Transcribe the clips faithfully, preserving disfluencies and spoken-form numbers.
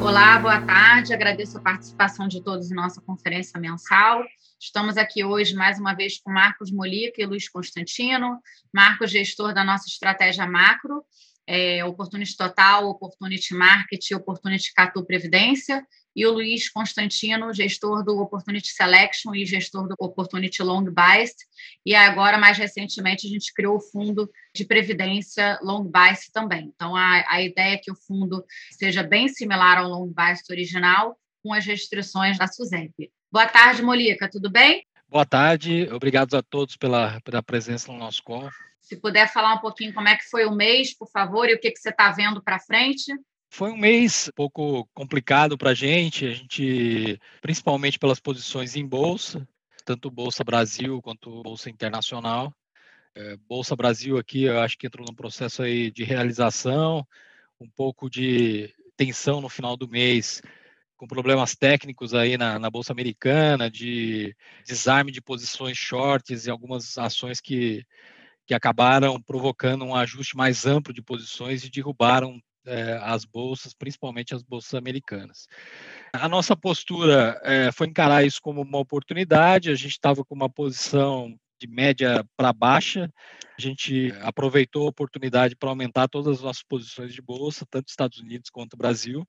Olá, boa tarde. Agradeço a participação de todos em nossa conferência mensal. Estamos aqui hoje, mais uma vez, com Marcos Molica e Luiz Constantino. Marcos, gestor da nossa estratégia macro, é, Opportunity Total, Opportunity Market e Opportunity Catu Previdência. E o Luiz Constantino, gestor do Opportunity Selection e gestor do Opportunity Long Biased. E agora, mais recentemente, a gente criou o fundo de previdência Long Biased também. Então, a, a ideia é que o fundo seja bem similar ao Long Biased original, com as restrições da SUSEP. Boa tarde, Molica, tudo bem? Boa tarde, obrigado a todos pela, pela presença no nosso call. Se puder falar um pouquinho como é que foi o mês, por favor, e o que, que você está vendo para frente. Foi um mês um pouco complicado para a gente, a gente, principalmente pelas posições em bolsa, tanto Bolsa Brasil quanto Bolsa Internacional. É, Bolsa Brasil aqui, eu acho que entrou num processo aí de realização, um pouco de tensão no final do mês, com problemas técnicos aí na, na Bolsa Americana, de desarme de posições shorts e algumas ações que, que acabaram provocando um ajuste mais amplo de posições e derrubaram é, as bolsas, principalmente as bolsas americanas. A nossa postura é, foi encarar isso como uma oportunidade, a gente estava com uma posição de média para baixa, a gente aproveitou a oportunidade para aumentar todas as nossas posições de bolsa, tanto Estados Unidos quanto Brasil.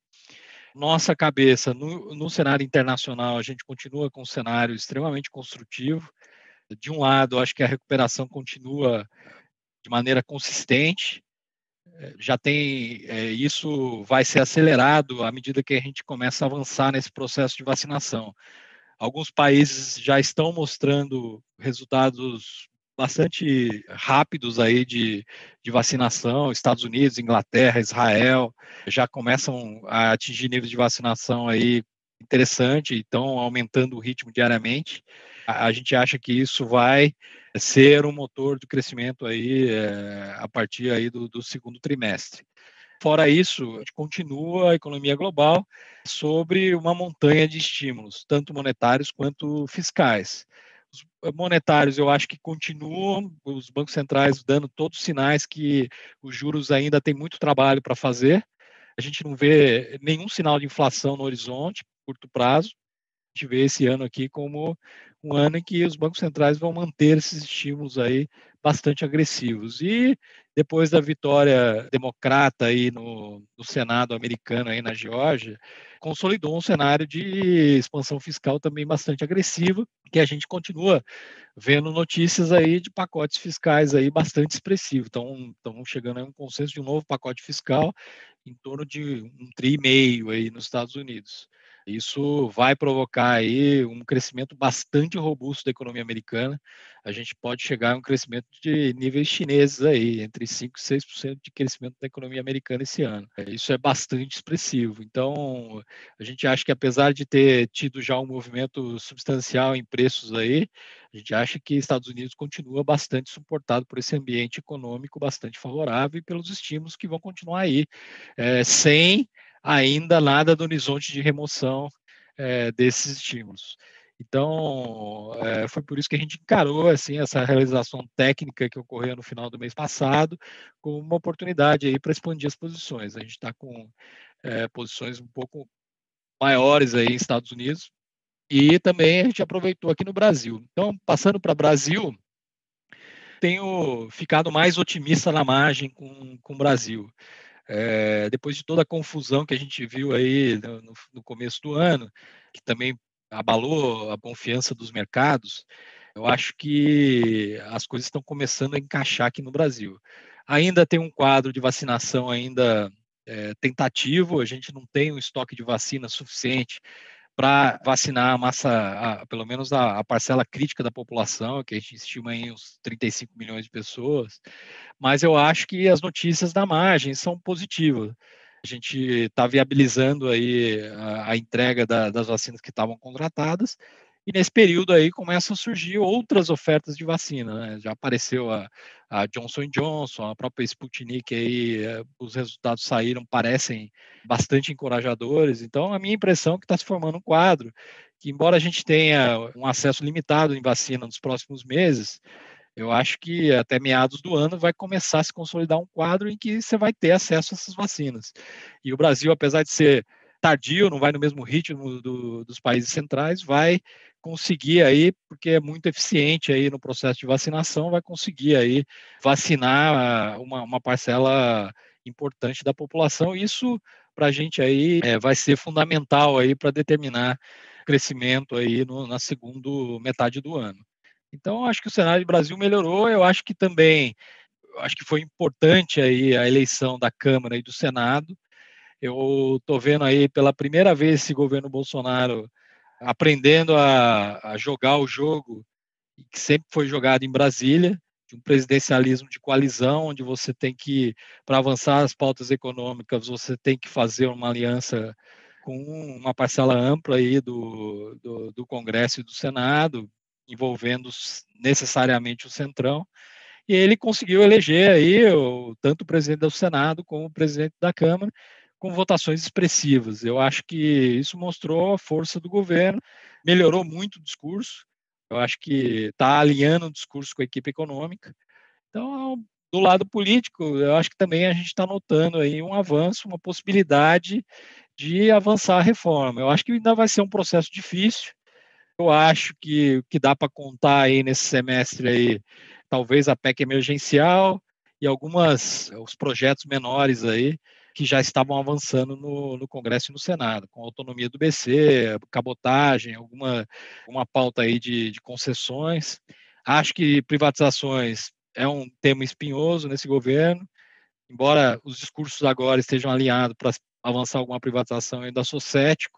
Nossa cabeça, no, no cenário internacional, a gente continua com um cenário extremamente construtivo. De um lado, acho que a recuperação continua de maneira consistente, já tem, é, isso vai ser acelerado à medida que a gente começa a avançar nesse processo de vacinação. Alguns países já estão mostrando resultados bastante rápidos aí de, de vacinação, Estados Unidos, Inglaterra, Israel, já começam a atingir níveis de vacinação aí interessante, estão aumentando o ritmo diariamente. A, a gente acha que isso vai ser um motor de crescimento aí é, a partir aí do, do segundo trimestre. Fora isso, a gente continua a economia global sobre uma montanha de estímulos, tanto monetários quanto fiscais. Os monetários, eu acho que continuam, os bancos centrais dando todos os sinais que os juros ainda têm muito trabalho para fazer. A gente não vê nenhum sinal de inflação no horizonte, curto prazo. A gente vê esse ano aqui como um ano em que os bancos centrais vão manter esses estímulos aí bastante agressivos. E depois da vitória democrata aí no, no Senado americano aí na Geórgia, consolidou um cenário de expansão fiscal também bastante agressiva, que a gente continua vendo notícias aí de pacotes fiscais aí bastante expressivos. Então, estamos chegando a um consenso de um novo pacote fiscal em torno de um tri e meio aí nos Estados Unidos. Isso vai provocar aí um crescimento bastante robusto da economia americana. A gente pode chegar a um crescimento de níveis chineses aí, entre cinco e seis por cento de crescimento da economia americana esse ano. Isso é bastante expressivo. Então, a gente acha que apesar de ter tido já um movimento substancial em preços aí, a gente acha que Estados Unidos continua bastante suportado por esse ambiente econômico bastante favorável e pelos estímulos que vão continuar aí, é, sem ainda nada do horizonte de remoção é, desses estímulos. Então, é, foi por isso que a gente encarou assim, essa realização técnica que ocorreu no final do mês passado como uma oportunidade aí para expandir as posições. A gente está com é, posições um pouco maiores aí em Estados Unidos e também a gente aproveitou aqui no Brasil. Então, passando para o Brasil, tenho ficado mais otimista na margem com, com o Brasil. É, depois de toda a confusão que a gente viu aí no, no começo do ano, que também abalou a confiança dos mercados, eu acho que as coisas estão começando a encaixar aqui no Brasil. Ainda tem um quadro de vacinação ainda é, tentativo, a gente não tem um estoque de vacina suficiente para vacinar a massa, a, pelo menos a, a parcela crítica da população, que a gente estima em uns trinta e cinco milhões de pessoas, mas eu acho que as notícias da margem são positivas. A gente está viabilizando aí a, a entrega da, das vacinas que estavam contratadas, e nesse período aí começam a surgir outras ofertas de vacina, né? Já apareceu a, a Johnson and Johnson, a própria Sputnik aí, os resultados saíram, parecem bastante encorajadores. Então, a minha impressão é que está se formando um quadro que, embora a gente tenha um acesso limitado em vacina nos próximos meses, eu acho que até meados do ano vai começar a se consolidar um quadro em que você vai ter acesso a essas vacinas. E o Brasil, apesar de ser tardio, não vai no mesmo ritmo do, dos países centrais, vai conseguir aí, porque é muito eficiente aí no processo de vacinação, vai conseguir aí vacinar uma, uma parcela importante da população. Isso para a gente aí é, vai ser fundamental aí para determinar o crescimento aí no, na segunda metade do ano. Então, acho que o cenário do Brasil melhorou. Eu acho que também, acho que foi importante aí a eleição da Câmara e do Senado. Eu estou vendo aí pela primeira vez esse governo Bolsonaro aprendendo a, a jogar o jogo que sempre foi jogado em Brasília, de um presidencialismo de coalizão, onde você tem que, para avançar as pautas econômicas, você tem que fazer uma aliança com uma parcela ampla aí do, do, do Congresso e do Senado, envolvendo necessariamente o Centrão, e ele conseguiu eleger aí o, tanto o presidente do Senado como o presidente da Câmara, com votações expressivas. Eu acho que isso mostrou a força do governo, melhorou muito o discurso. Eu acho que está alinhando o discurso com a equipe econômica. Então, do lado político, eu acho que também a gente está notando aí um avanço, uma possibilidade de avançar a reforma. Eu acho que ainda vai ser um processo difícil. Eu acho que o que dá para contar aí nesse semestre aí, talvez a P E C emergencial e algumas os projetos menores aí que já estavam avançando no, no Congresso e no Senado, com a autonomia do B C, cabotagem, alguma uma pauta aí de, de concessões. Acho que privatizações é um tema espinhoso nesse governo, embora os discursos agora estejam alinhados para avançar alguma privatização, eu ainda sou cético.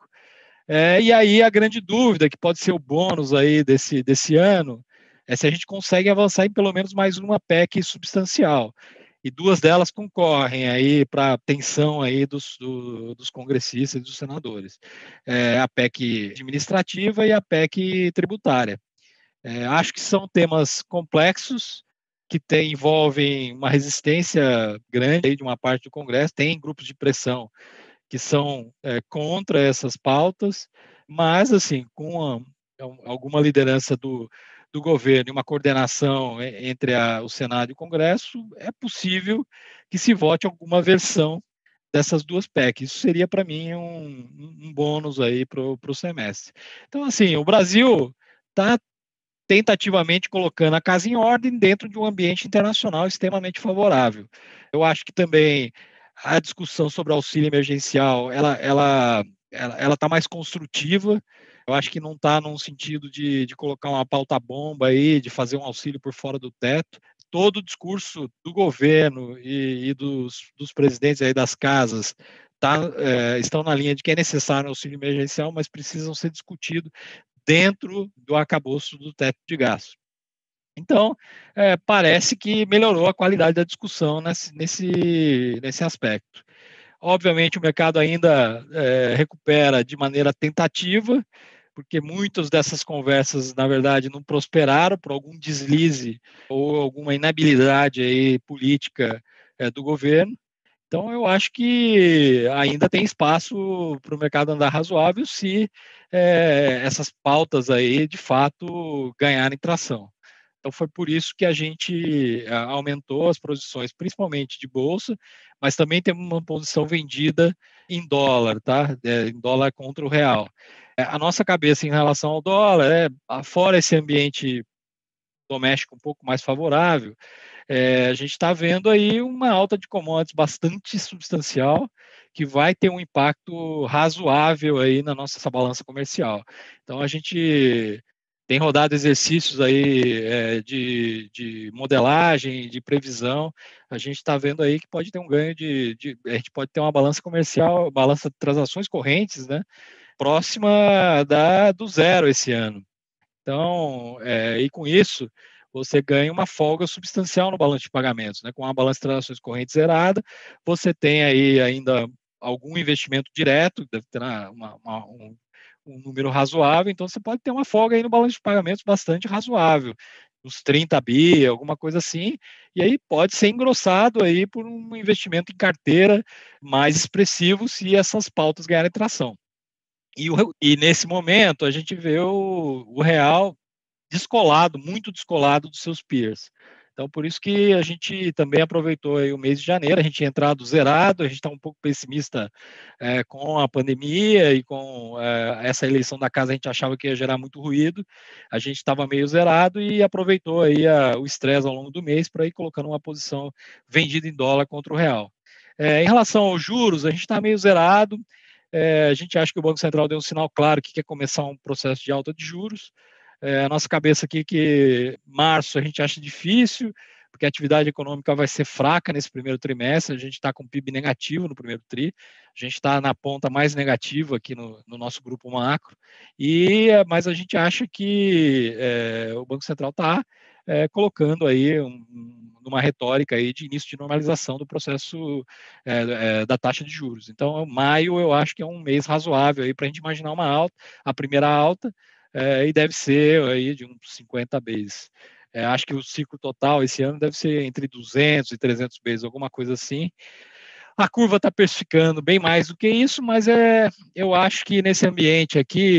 É, e aí a grande dúvida, que pode ser o bônus aí desse, desse ano, é se a gente consegue avançar em pelo menos mais uma P E C substancial. E duas delas concorrem aí para a atenção aí dos, do, dos congressistas e dos senadores. É, a P E C administrativa e a P E C tributária. É, acho que são temas complexos, que tem, envolvem uma resistência grande aí de uma parte do Congresso, tem grupos de pressão que são é, contra essas pautas, mas, assim, com a, alguma liderança do, do governo e uma coordenação entre a, o Senado e o Congresso, é possível que se vote alguma versão dessas duas P E Cs. Isso seria, para mim, um, um bônus aí para o semestre. Então, assim, o Brasil está tentativamente colocando a casa em ordem dentro de um ambiente internacional extremamente favorável. Eu acho que também a discussão sobre auxílio emergencial, ela ela ela ela está mais construtiva. Eu acho que não está num sentido de, de colocar uma pauta-bomba aí, de fazer um auxílio por fora do teto. Todo o discurso do governo e, e dos, dos presidentes aí das casas tá, é, estão na linha de que é necessário um auxílio emergencial, mas precisam ser discutidos dentro do arcabouço do teto de gastos. Então, é, parece que melhorou a qualidade da discussão nesse, nesse, nesse aspecto. Obviamente, o mercado ainda é, recupera de maneira tentativa, porque muitas dessas conversas, na verdade, não prosperaram por algum deslize ou alguma inabilidade aí política é, do governo. Então, eu acho que ainda tem espaço para o mercado andar razoável se é, essas pautas aí, de fato, ganharem tração. Então, foi por isso que a gente aumentou as posições, principalmente de bolsa, mas também temos uma posição vendida em dólar, tá? É, em dólar contra o real. É, a nossa cabeça em relação ao dólar é, fora esse ambiente doméstico um pouco mais favorável, é, a gente está vendo aí uma alta de commodities bastante substancial, que vai ter um impacto razoável aí na nossa balança comercial. Então, a gente tem rodado exercícios aí é, de, de modelagem, de previsão. A gente está vendo aí que pode ter um ganho de, de, a gente pode ter uma balança comercial, balança de transações correntes, né, próxima da, do zero esse ano. Então, é, e com isso, você ganha uma folga substancial no balanço de pagamentos, né? Com a balança de transações correntes zerada, você tem aí ainda algum investimento direto, deve ter uma, uma, um, um número razoável, então você pode ter uma folga aí no balanço de pagamentos bastante razoável, uns trinta bi, alguma coisa assim, e aí pode ser engrossado aí por um investimento em carteira mais expressivo se essas pautas ganharem tração. E, o, e nesse momento a gente vê o, o real descolado, muito descolado dos seus peers. Então, por isso que a gente também aproveitou aí o mês de janeiro, a gente tinha entrado zerado, a gente está um pouco pessimista é, com a pandemia e com é, essa eleição da casa, a gente achava que ia gerar muito ruído, a gente estava meio zerado e aproveitou aí a, o estresse ao longo do mês para ir colocando uma posição vendida em dólar contra o real. É, em relação aos juros, a gente está meio zerado, é, a gente acha que o Banco Central deu um sinal claro que quer começar um processo de alta de juros. É, a nossa cabeça aqui que março a gente acha difícil, porque a atividade econômica vai ser fraca nesse primeiro trimestre, a gente está com P I B negativo no primeiro tri, a gente está na ponta mais negativa aqui no, no nosso grupo macro, e, mas a gente acha que é, o Banco Central está é, colocando aí um, uma retórica aí de início de normalização do processo é, é, da taxa de juros. Então, maio eu acho que é um mês razoável aí para a gente imaginar uma alta, a primeira alta, é, e deve ser aí de uns cinquenta bases. É, acho que o ciclo total esse ano deve ser entre duzentos e trezentos bases, alguma coisa assim. A curva está precificando bem mais do que isso, mas é, eu acho que nesse ambiente aqui,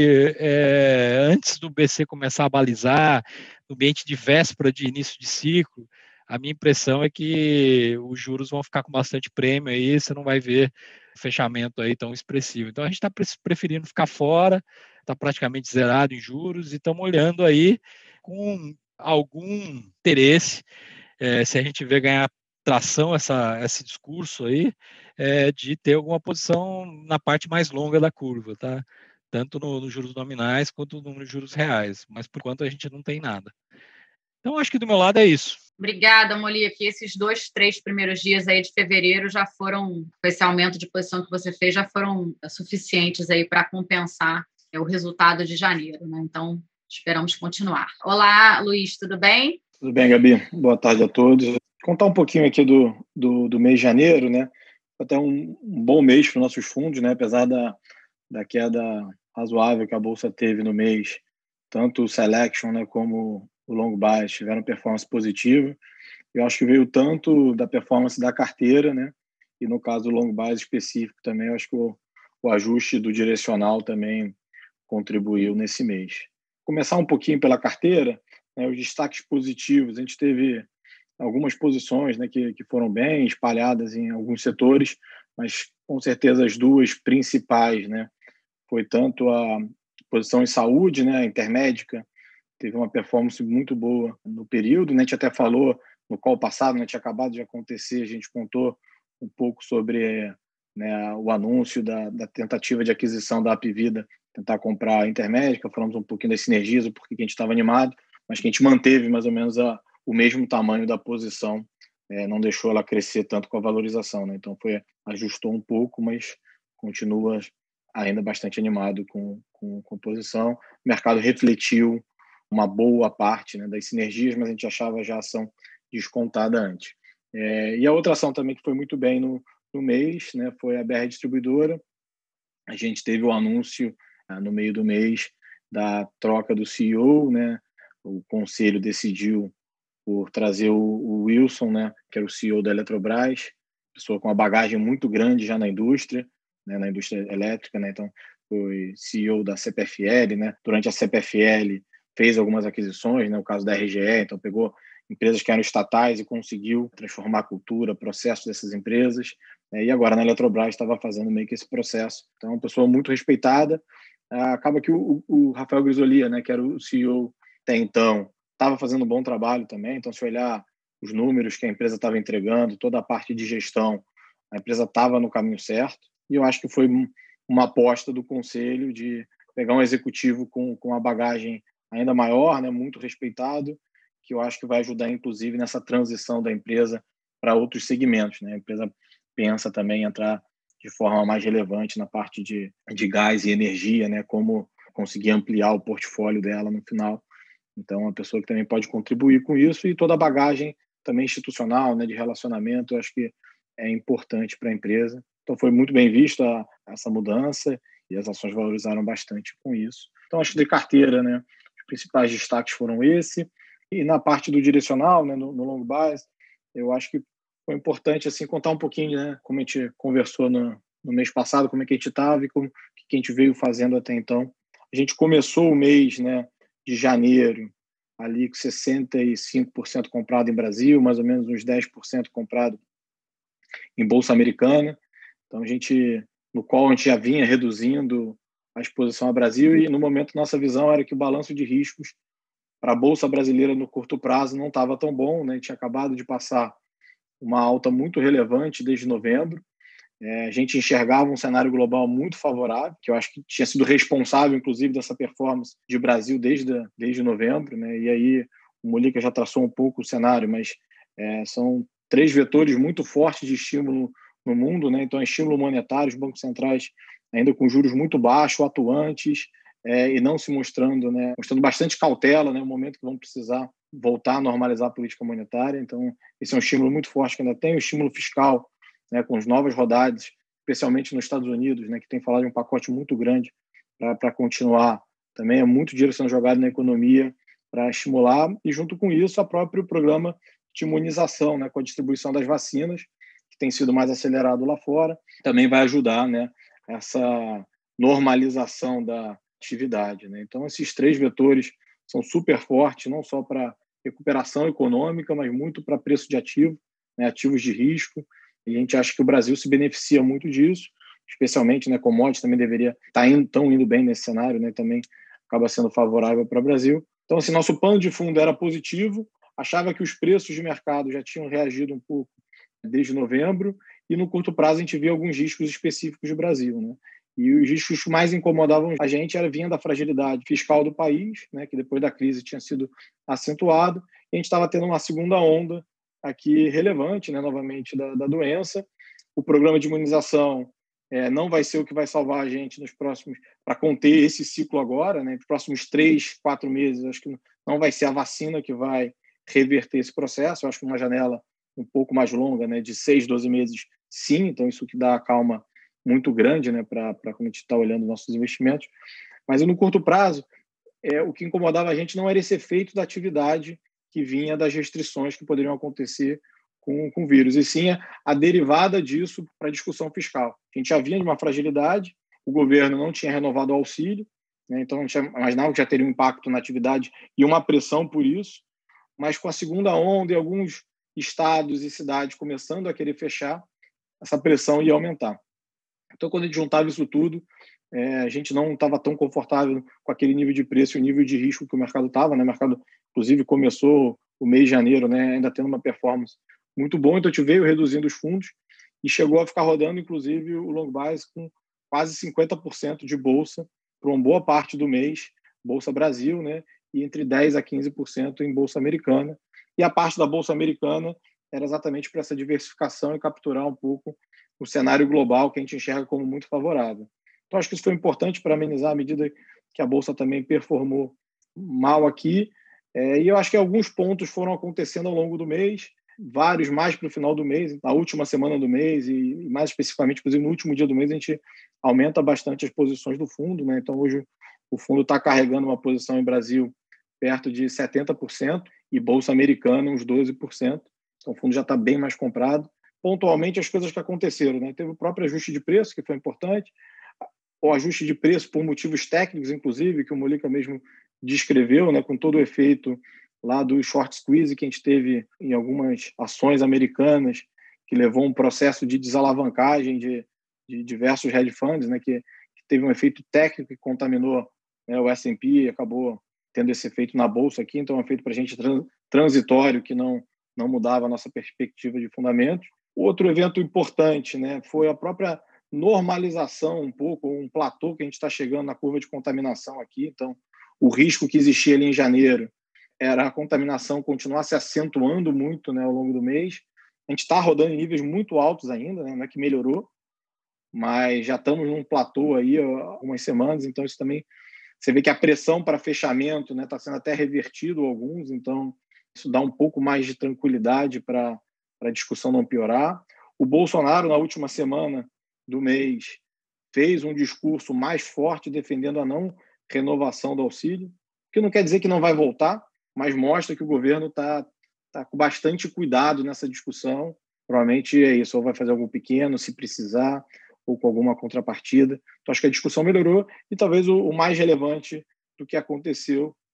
é, antes do B C começar a balizar, no ambiente de véspera de início de ciclo, a minha impressão é que os juros vão ficar com bastante prêmio aí, você não vai ver fechamento aí tão expressivo. Então a gente está preferindo ficar fora, está praticamente zerado em juros e estamos olhando aí com algum interesse, é, se a gente vê ganhar tração essa, esse discurso aí, é, de ter alguma posição na parte mais longa da curva, tá? Tanto nos no juros nominais quanto nos juros reais, mas por enquanto a gente não tem nada. Então acho que do meu lado é isso. Obrigada, Molina, que esses dois, três primeiros dias aí de fevereiro já foram, com esse aumento de posição que você fez, já foram suficientes aí para compensar o resultado de janeiro, né? Então, esperamos continuar. Olá, Luiz, tudo bem? Tudo bem, Gabi? Boa tarde a todos. Contar um pouquinho aqui do, do, do mês de janeiro, né? Até um, um bom mês para os nossos fundos, né? Apesar da, da queda razoável que a Bolsa teve no mês, tanto o Selection, né, como o Long Bias tiveram performance positiva. Eu acho que veio tanto da performance da carteira, né? E no caso do Long Bias específico também, eu acho que o, o ajuste do direcional também contribuiu nesse mês. Começar um pouquinho pela carteira, né, os destaques positivos, a gente teve algumas posições, né, que, que foram bem espalhadas em alguns setores, mas com certeza as duas principais, né, foi tanto a posição em saúde, né, a Intermédica, teve uma performance muito boa no período, né, a gente até falou no call passado, né, tinha acabado de acontecer, a gente contou um pouco sobre, né, o anúncio da, da tentativa de aquisição da Apvida, tentar comprar a Intermédica, falamos um pouquinho das sinergias, o porquê que a gente estava animado, mas que a gente manteve mais ou menos a, o mesmo tamanho da posição, é, não deixou ela crescer tanto com a valorização, né? Então foi, ajustou um pouco, mas continua ainda bastante animado com, com, com a posição. O mercado refletiu uma boa parte, né, das sinergias, mas a gente achava já a ação descontada antes. É, e a outra ação também que foi muito bem no, no mês, né, foi a B R Distribuidora. A gente teve o anúncio ah, no meio do mês da troca do C E O, né? O conselho decidiu por trazer o, o Wilson, né, que era o C E O da Eletrobras, pessoa com uma bagagem muito grande já na indústria, né, na indústria elétrica, né? Então foi C E O da C P F L, né? Durante a C P F L fez algumas aquisições, né? O caso da R G E, então pegou empresas que eram estatais e conseguiu transformar a cultura, processos dessas empresas. Né? E agora na Eletrobras estava fazendo meio que esse processo. Então, uma pessoa muito respeitada. Acaba que o, o Rafael Grisolia, né, que era o C E O até então, estava fazendo um bom trabalho também. Então, se olhar os números que a empresa estava entregando, toda a parte de gestão, a empresa estava no caminho certo. E eu acho que foi uma aposta do conselho de pegar um executivo com, com uma bagagem ainda maior, né, muito respeitado, que eu acho que vai ajudar, inclusive, nessa transição da empresa para outros segmentos. Né? A empresa pensa também em entrar de forma mais relevante na parte de, de gás e energia, né? Como conseguir ampliar o portfólio dela no final. Então, uma pessoa que também pode contribuir com isso e toda a bagagem também institucional, né, de relacionamento, eu acho que é importante para a empresa. Então, foi muito bem vista essa mudança e as ações valorizaram bastante com isso. Então, acho que de carteira, né, os principais destaques foram esse. E na parte do direcional, né, no, no long bias, eu acho que foi importante assim contar um pouquinho, né, como a gente conversou no, no mês passado, como é que a gente estava e como que a gente veio fazendo até então. A gente começou o mês, né, de janeiro ali com sessenta e cinco por cento comprado em Brasil, mais ou menos uns dez por cento comprado em Bolsa Americana. Então, a gente, no qual a gente já vinha reduzindo a exposição ao Brasil e, no momento, nossa visão era que o balanço de riscos para a Bolsa Brasileira no curto prazo não estava tão bom, né? A gente tinha acabado de passar uma alta muito relevante desde novembro. É, a gente enxergava um cenário global muito favorável, que eu acho que tinha sido responsável, inclusive, dessa performance de Brasil desde, desde novembro, né? E aí o Mollica já traçou um pouco o cenário, mas é, são três vetores muito fortes de estímulo no mundo, né? Então, estímulo monetário, os bancos centrais ainda com juros muito baixos, atuantes, é, e não se mostrando, né? Mostrando bastante cautela, né? No momento que vão precisar voltar a normalizar a política monetária. Então, esse é um estímulo muito forte que ainda tem. O estímulo fiscal, né, com as novas rodadas, especialmente nos Estados Unidos, né, que tem falado de um pacote muito grande para continuar. Também é muito dinheiro sendo jogado na economia para estimular, e junto com isso, o próprio programa de imunização, né, com a distribuição das vacinas, que tem sido mais acelerado lá fora, também vai ajudar, né, essa normalização da atividade, né? Então, esses três vetores são super fortes, não só para recuperação econômica, mas muito para preço de ativo, né, ativos de risco. E a gente acha que o Brasil se beneficia muito disso, especialmente, né, commodities também deveria estar indo, tão indo bem nesse cenário, né, também acaba sendo favorável para o Brasil. Então, assim, nosso pano de fundo era positivo, achava que os preços de mercado já tinham reagido um pouco desde novembro, e no curto prazo a gente vê alguns riscos específicos do Brasil, né? E os riscos que mais incomodavam a gente era vinha da fragilidade fiscal do país, né, que depois da crise tinha sido acentuado, e a gente estava tendo uma segunda onda aqui relevante, né, novamente, da, da doença. O programa de imunização é, não vai ser o que vai salvar a gente nos próximos, para conter esse ciclo agora, né, nos próximos três, quatro meses. Acho que não vai ser a vacina que vai reverter esse processo. Eu acho que uma janela um pouco mais longa, né, de seis, doze meses, sim. Então, isso que dá calma muito grande, né, para como a gente está olhando nossos investimentos. Mas no curto prazo, é, o que incomodava a gente não era esse efeito da atividade que vinha das restrições que poderiam acontecer com, com o vírus, e sim a, a derivada disso para a discussão fiscal. A gente já vinha de uma fragilidade, o governo não tinha renovado o auxílio, né, então a gente imaginava que já teria um impacto na atividade e uma pressão por isso, mas com a segunda onda e alguns estados e cidades começando a querer fechar, essa pressão ia aumentar. Então, quando a gente juntava isso tudo, é, a gente não estava tão confortável com aquele nível de preço e o nível de risco que o mercado estava, né? O mercado, inclusive, começou o mês de janeiro, né, ainda tendo uma performance muito boa, então a gente veio reduzindo os fundos e chegou a ficar rodando, inclusive, o long bias com quase cinquenta por cento de bolsa por uma boa parte do mês, Bolsa Brasil, né? E entre dez a quinze por cento em Bolsa Americana. E a parte da Bolsa Americana era exatamente para essa diversificação e capturar um pouco o cenário global que a gente enxerga como muito favorável. Então, acho que isso foi importante para amenizar à medida que a Bolsa também performou mal aqui. É, e eu acho que alguns pontos foram acontecendo ao longo do mês, vários mais para o final do mês, na última semana do mês, e, e mais especificamente, inclusive, no último dia do mês, a gente aumenta bastante as posições do fundo, né? Então, hoje, o fundo está carregando uma posição em Brasil perto de setenta por cento e Bolsa Americana uns doze por cento. Então, o fundo já está bem mais comprado. Pontualmente, as coisas que aconteceram, né? Teve o próprio ajuste de preço, que foi importante, o ajuste de preço por motivos técnicos, inclusive, que o Mollica mesmo descreveu, né? Com todo o efeito lá do short squeeze que a gente teve em algumas ações americanas, que levou a um processo de desalavancagem de, de diversos hedge funds, né? Que, que teve um efeito técnico que contaminou, né, o S and P e acabou tendo esse efeito na Bolsa aqui. Então, é um efeito para a gente transitório que não, não mudava a nossa perspectiva de fundamentos. Outro evento importante, né, foi a própria normalização um pouco, um platô que a gente está chegando na curva de contaminação aqui. Então, o risco que existia ali em janeiro era a contaminação continuar se acentuando muito, né, ao longo do mês. A gente está rodando em níveis muito altos ainda, né, não é que melhorou, mas já estamos num platô aí há algumas semanas, então isso também, você vê que a pressão para fechamento, né, está sendo até revertido alguns, então isso dá um pouco mais de tranquilidade para a discussão não piorar. O Bolsonaro, na última semana do mês, fez um discurso mais forte defendendo a não renovação do auxílio, que não quer dizer que não vai voltar, mas mostra que o governo está tá com bastante cuidado nessa discussão. Provavelmente é isso, ou vai fazer algo pequeno, se precisar, ou com alguma contrapartida. Então, acho que a discussão melhorou e talvez o, o mais relevante do que aconteceu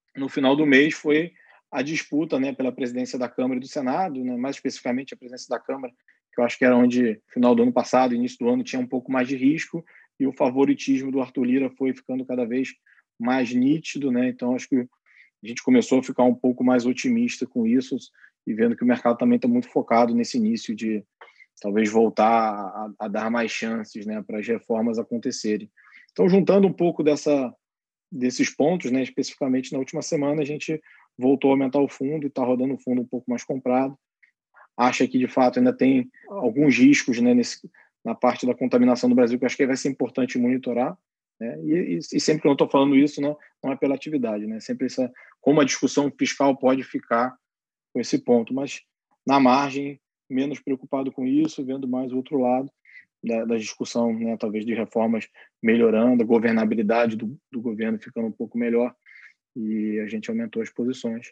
no final do mês foi a disputa, né, pela presidência da Câmara e do Senado, né, mais especificamente a presidência da Câmara, que eu acho que era onde, final do ano passado, início do ano, tinha um pouco mais de risco, e o favoritismo do Arthur Lira foi ficando cada vez mais nítido, né? Então acho que a gente começou a ficar um pouco mais otimista com isso e vendo que o mercado também está muito focado nesse início de talvez voltar a, a dar mais chances, né, para as reformas acontecerem. Então, juntando um pouco dessa, desses pontos, né, especificamente na última semana, a gente voltou a aumentar o fundo e está rodando o fundo um pouco mais comprado. Acha que, de fato, ainda tem alguns riscos, né, nesse, na parte da contaminação do Brasil, que eu acho que vai ser importante monitorar. Né? E, e sempre que eu estou falando isso, não, não é pela atividade, né? Sempre essa, como a discussão fiscal pode ficar com esse ponto, mas na margem, menos preocupado com isso, vendo mais o outro lado da, da discussão, né? Talvez de reformas melhorando, a governabilidade do, do governo ficando um pouco melhor, e a gente aumentou as posições.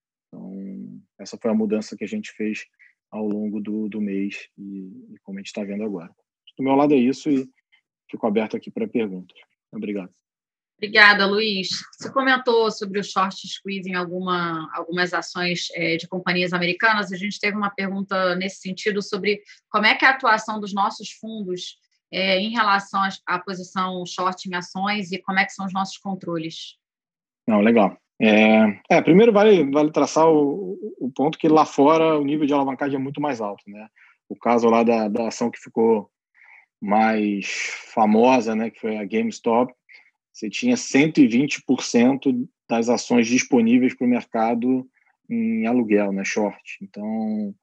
Então, essa foi a mudança que a gente fez ao longo do, do mês e, e como a gente está vendo agora. Do meu lado é isso e fico aberto aqui para perguntas. Obrigado. Obrigada, Luiz. Você comentou sobre o short squeeze em alguma, algumas ações é, de companhias americanas. A gente teve uma pergunta nesse sentido sobre como é que é a atuação dos nossos fundos é, em relação à posição short em ações e como é que são os nossos controles. Não, legal. É, é, primeiro vale, vale traçar o, o ponto que lá fora o nível de alavancagem é muito mais alto, né? O caso lá da, da ação que ficou mais famosa, né, que foi a GameStop, você tinha cento e vinte por cento das ações disponíveis para o mercado em aluguel, né, short. Então,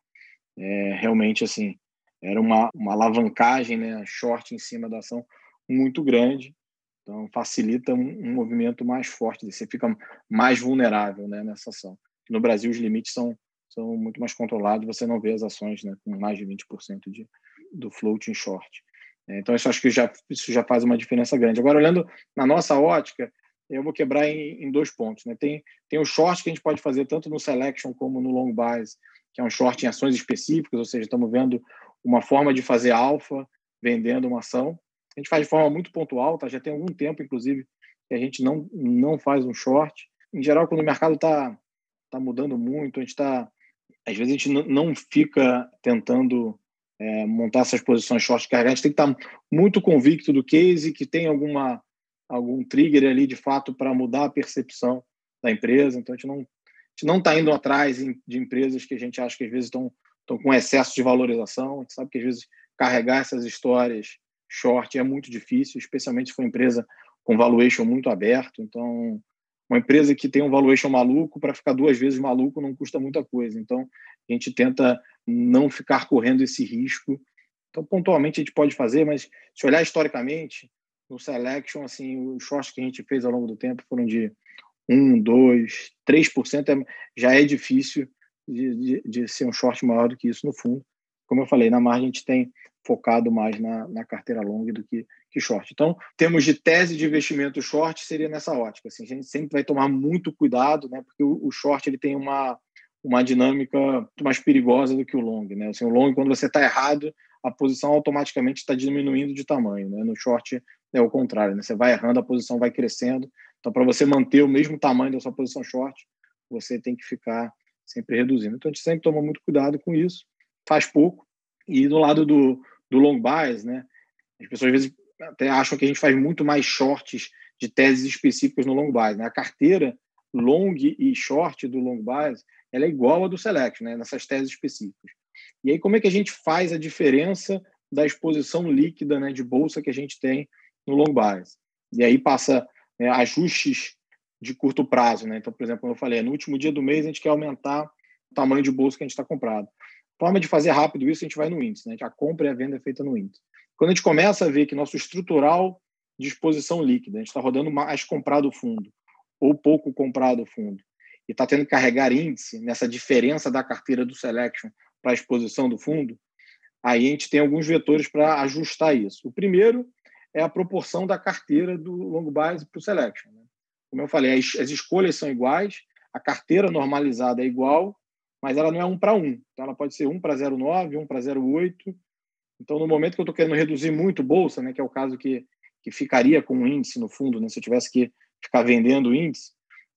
é, realmente, assim, era uma, uma alavancagem, né, short em cima da ação muito grande. Então, facilita um, um movimento mais forte, você fica mais vulnerável, né, nessa ação. No Brasil, os limites são, são muito mais controlados, você não vê as ações, né, com mais de vinte por cento de, do float em short. Então, isso acho que já, isso já faz uma diferença grande. Agora, olhando na nossa ótica, eu vou quebrar em, em dois pontos. Né? Tem, tem o short que a gente pode fazer tanto no Selection como no Long Bias, que é um short em ações específicas, ou seja, estamos vendo uma forma de fazer alfa vendendo uma ação. A gente faz de forma muito pontual, tá? Já tem algum tempo, inclusive, que a gente não, não faz um short. Em geral, quando o mercado está tá mudando muito, a gente está... Às vezes a gente não fica tentando... É, montar essas posições short carregadas, a gente tem que estar muito convicto do case, que tem alguma, algum trigger ali, de fato, para mudar a percepção da empresa. Então, a gente não a gente não está indo atrás de empresas que a gente acha que, às vezes, estão, estão com excesso de valorização. A gente sabe que, às vezes, carregar essas histórias short é muito difícil, especialmente se for empresa com valuation muito aberto. Então, uma empresa que tem um valuation maluco, para ficar duas vezes maluco, não custa muita coisa. Então, a gente tenta não ficar correndo esse risco. Então, pontualmente, a gente pode fazer, mas se olhar historicamente, no Selection, assim, os shorts que a gente fez ao longo do tempo foram de um, dois, três por cento. Já é difícil de, de, de ser um short maior do que isso no fundo. Como eu falei, na margem a gente tem focado mais na, na carteira longa do que, que short. Então, temos de tese de investimento short, seria nessa ótica. Assim, a gente sempre vai tomar muito cuidado, né, porque o, o short ele tem uma, uma dinâmica muito mais perigosa do que o long. Né? Assim, o long, quando você está errado, a posição automaticamente está diminuindo de tamanho. Né? No short é o contrário, né? Você vai errando, a posição vai crescendo. Então, para você manter o mesmo tamanho da sua posição short, você tem que ficar sempre reduzindo. Então, a gente sempre toma muito cuidado com isso, faz pouco. E do lado do, do long bias, né? As pessoas às vezes até acham que a gente faz muito mais shorts de teses específicas no long bias. Né? A carteira long e short do long bias ela é igual à do Select, né? Nessas teses específicas. E aí, como é que a gente faz a diferença da exposição líquida, né, de bolsa que a gente tem no long bias? E aí passa, né, ajustes de curto prazo. Né? Então, por exemplo, como eu falei, no último dia do mês a gente quer aumentar o tamanho de bolsa que a gente está comprado. A forma de fazer rápido isso, a gente vai no índice. Né? A compra e a venda é feita no índice. Quando a gente começa a ver que nosso estrutural de exposição líquida, a gente está rodando mais comprado fundo ou pouco comprado fundo, e está tendo que carregar índice nessa diferença da carteira do Selection para a exposição do fundo, aí a gente tem alguns vetores para ajustar isso. O primeiro é a proporção da carteira do long bias para o Selection. Né? Como eu falei, as, as escolhas são iguais, a carteira normalizada é igual, mas ela não é um para um. Então, ela pode ser um para zero vírgula nove, um para zero vírgula oito. Então, no momento que eu estou querendo reduzir muito bolsa, né, que é o caso que, que ficaria com o índice no fundo, né, se eu tivesse que ficar vendendo o índice,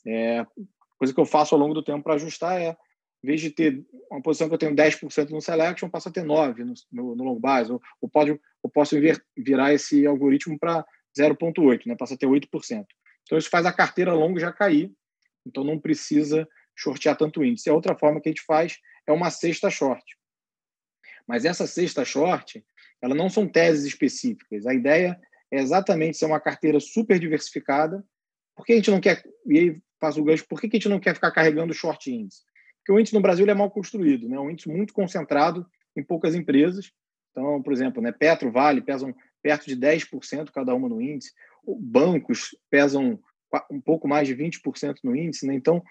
É, coisa que eu faço ao longo do tempo para ajustar é, em vez de ter uma posição que eu tenho dez por cento no Selection, eu passo a ter nove por cento no, no, no long bias, ou, ou pode, eu posso vir, virar esse algoritmo para zero vírgula oito, né? Passa a ter oito por cento. Então, isso faz a carteira longa já cair, então não precisa shortear tanto índice. A outra forma que a gente faz é uma cesta short. Mas essa cesta short, ela não são teses específicas. A ideia é exatamente ser uma carteira super diversificada. Por que a gente não quer, e aí faz o gancho, por que a gente não quer ficar carregando short índice? Porque o índice no Brasil ele é mal construído, né? Um índice muito concentrado em poucas empresas. Então, por exemplo, né, Petro, Vale pesam perto de dez por cento cada uma no índice. Bancos pesam um pouco mais de vinte por cento no índice, né? Então,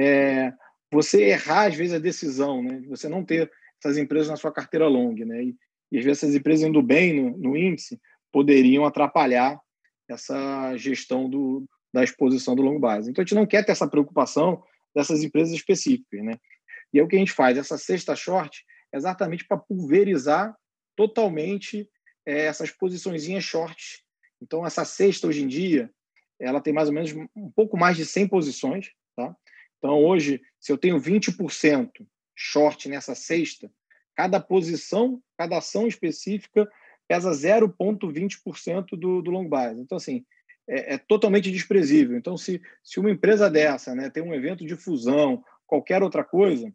é, você errar, às vezes, a decisão, né? Você não ter essas empresas na sua carteira longa, né? E, e às vezes, essas empresas indo bem no, no índice poderiam atrapalhar essa gestão do, da exposição do longo base. Então, a gente não quer ter essa preocupação dessas empresas específicas, né? E é o que a gente faz. Essa cesta short é exatamente para pulverizar totalmente é, essas posiçõezinhas shorts. Então, essa cesta, hoje em dia, ela tem mais ou menos um pouco mais de cem posições, tá? Então, hoje, se eu tenho vinte por cento short nessa cesta, cada posição, cada ação específica pesa zero vírgula vinte por cento do, do long bias. Então, assim, é, é totalmente desprezível. Então, se, se uma empresa dessa, né, tem um evento de fusão, qualquer outra coisa,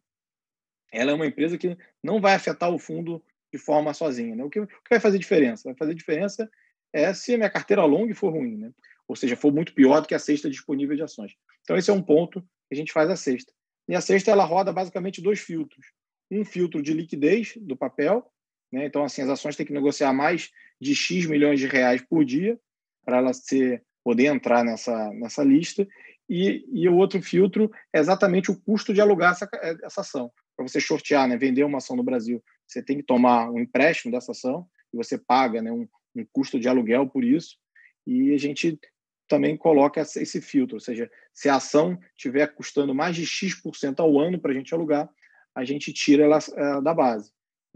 ela é uma empresa que não vai afetar o fundo de forma sozinha, né? O que, o que vai fazer diferença? Vai fazer diferença é se a minha carteira longa for ruim, né? Ou seja, for muito pior do que a cesta disponível de ações. Então, esse é um ponto que a gente faz a cesta. E a cesta, ela roda basicamente dois filtros. Um filtro de liquidez do papel, né? Então, assim, as ações têm que negociar mais de X milhões de reais por dia para ela ser, poder entrar nessa, nessa lista. E, e o outro filtro é exatamente o custo de alugar essa, essa ação. Para você shortear, né? Vender uma ação no Brasil, você tem que tomar um empréstimo dessa ação e você paga, né? um, um custo de aluguel por isso. E a gente também coloca esse filtro, ou seja, se a ação estiver custando mais de X por cento ao ano para a gente alugar, a gente tira ela é, da base.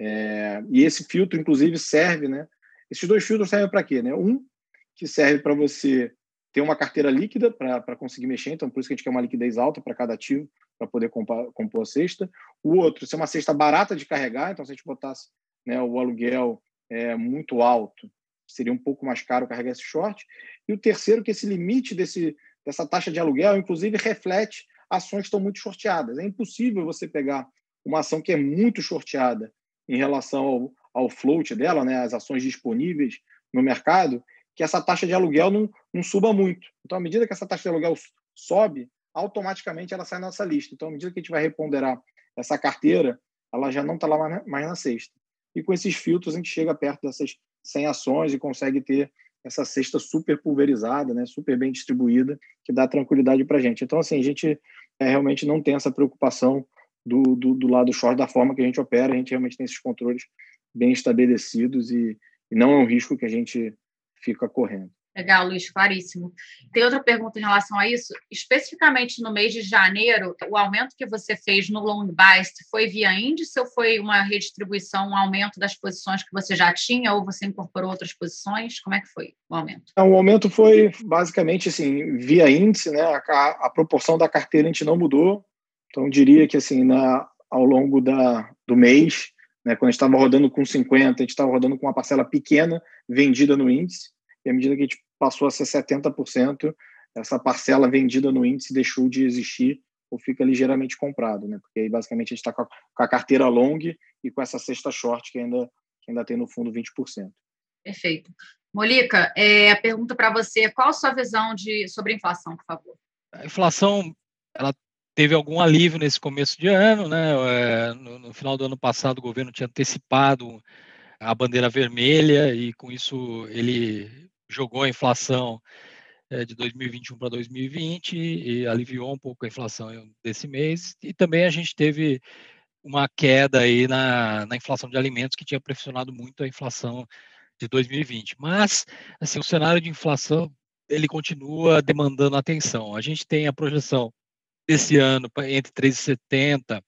É, e esse filtro, inclusive, serve, né? Esses dois filtros servem para quê? Né? Um, que serve para você ter uma carteira líquida para conseguir mexer, então por isso que a gente quer uma liquidez alta para cada ativo, para poder compor, compor a cesta. O outro, ser uma cesta barata de carregar, então se a gente botasse, né, o aluguel é, muito alto, seria um pouco mais caro carregar esse short. E o terceiro, que esse limite desse, dessa taxa de aluguel, inclusive, reflete ações que estão muito shorteadas. É impossível você pegar uma ação que é muito shorteada em relação ao, ao float dela, né, as ações disponíveis no mercado, que essa taxa de aluguel não, não suba muito. Então, à medida que essa taxa de aluguel sobe, automaticamente ela sai na nossa lista. Então, à medida que a gente vai reponderar essa carteira, ela já não está lá mais na, mais na cesta. E com esses filtros, a gente chega perto dessas cem ações e consegue ter essa cesta super pulverizada, né, super bem distribuída, que dá tranquilidade para a gente. Então, assim, a gente é, realmente não tem essa preocupação do, do, do lado short da forma que a gente opera, a gente realmente tem esses controles bem estabelecidos e, e não é um risco que a gente fica correndo. Legal, Luiz, claríssimo. Tem outra pergunta em relação a isso. Especificamente no mês de janeiro, o aumento que você fez no long bias foi via índice ou foi uma redistribuição, um aumento das posições que você já tinha ou você incorporou outras posições? Como é que foi o aumento? O aumento foi basicamente assim, via índice, né? A, a proporção da carteira a gente não mudou. Então, diria que assim, na, ao longo da, do mês, né, quando a gente estava rodando com cinquenta, a gente estava rodando com uma parcela pequena vendida no índice. E à medida que a gente passou a ser setenta por cento, essa parcela vendida no índice deixou de existir ou fica ligeiramente comprado, né? Porque aí basicamente a gente está com, com a carteira long e com essa cesta short que ainda, que ainda tem no fundo vinte por cento. Perfeito. Molica, é, a pergunta para você, qual a sua visão de, sobre a inflação, por favor? A inflação, ela teve algum alívio nesse começo de ano, né? É, no, no final do ano passado o governo tinha antecipado a bandeira vermelha e com isso ele jogou a inflação é, de dois mil e vinte e um para dois mil e vinte e aliviou um pouco a inflação desse mês. E também a gente teve uma queda aí na, na inflação de alimentos que tinha pressionado muito a inflação de dois mil e vinte. Mas, assim, o cenário de inflação ele continua demandando atenção. A gente tem a projeção desse ano entre três vírgula setenta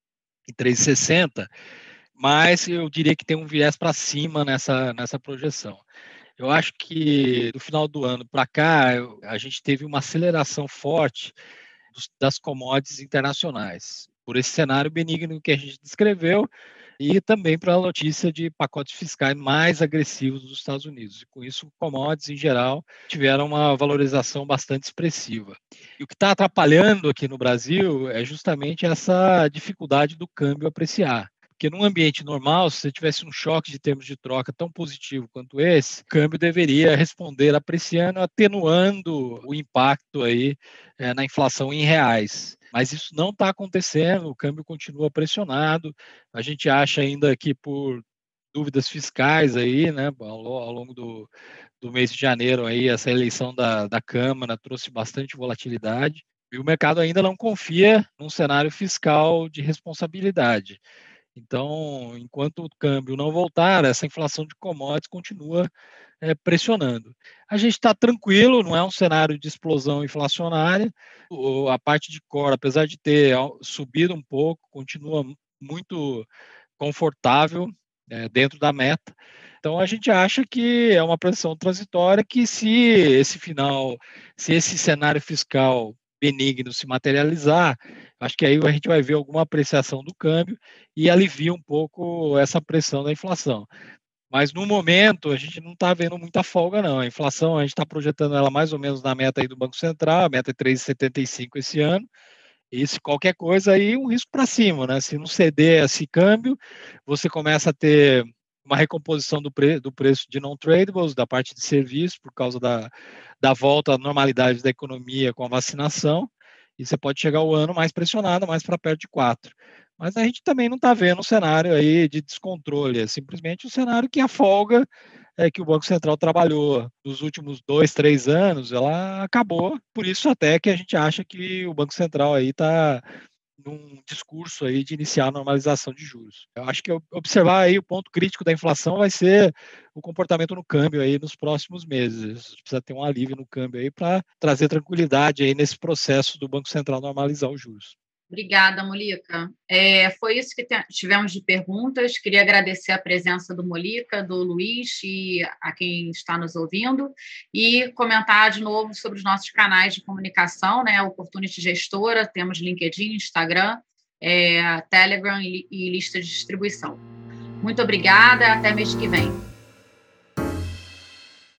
e três vírgula sessenta, mas eu diria que tem um viés para cima nessa, nessa projeção. Eu acho que do final do ano para cá, a gente teve uma aceleração forte dos, das commodities internacionais, por esse cenário benigno que a gente descreveu, e também para a notícia de pacotes fiscais mais agressivos dos Estados Unidos. E com isso, commodities, em geral, tiveram uma valorização bastante expressiva. E o que está atrapalhando aqui no Brasil é justamente essa dificuldade do câmbio apreciar. Porque num ambiente normal, se você tivesse um choque de termos de troca tão positivo quanto esse, o câmbio deveria responder apreciando, atenuando o impacto aí, é, na inflação em reais. Mas isso não está acontecendo, o câmbio continua pressionado. A gente acha ainda que por dúvidas fiscais aí, né, ao, ao longo do, do mês de janeiro aí, essa eleição da, da Câmara trouxe bastante volatilidade. E o mercado ainda não confia num cenário fiscal de responsabilidade. Então, enquanto o câmbio não voltar, essa inflação de commodities continua é, pressionando. A gente está tranquilo, não é um cenário de explosão inflacionária. O, a parte de core, apesar de ter subido um pouco, continua muito confortável é, dentro da meta. Então, a gente acha que é uma pressão transitória que, se esse final, se esse cenário fiscal benigno se materializar, acho que aí a gente vai ver alguma apreciação do câmbio e alivia um pouco essa pressão da inflação. Mas no momento a gente não está vendo muita folga, não. A inflação a gente está projetando ela mais ou menos na meta aí do Banco Central, a meta é três vírgula setenta e cinco esse ano. E se qualquer coisa aí, um risco para cima, né? Se não ceder esse câmbio, você começa a ter uma recomposição do, pre, do preço de non-tradables, da parte de serviço, por causa da, da volta à normalidade da economia com a vacinação, e você pode chegar o ano mais pressionado, mais para perto de quatro. Mas a gente também não está vendo um cenário aí de descontrole, é simplesmente um cenário que a folga é, que o Banco Central trabalhou nos últimos dois, três anos, ela acabou. Por isso até que a gente acha que o Banco Central aí está num discurso aí de iniciar a normalização de juros. Eu acho que observar aí o ponto crítico da inflação vai ser o comportamento no câmbio aí nos próximos meses. A gente precisa ter um alívio no câmbio aí para trazer tranquilidade aí nesse processo do Banco Central normalizar os juros. Obrigada, Molica. É, foi isso que tivemos de perguntas. Queria agradecer a presença do Molica, do Luiz e a quem está nos ouvindo, e comentar de novo sobre os nossos canais de comunicação, né? Opportunity Gestora, temos LinkedIn, Instagram, é, Telegram e, e lista de distribuição. Muito obrigada, até mês que vem.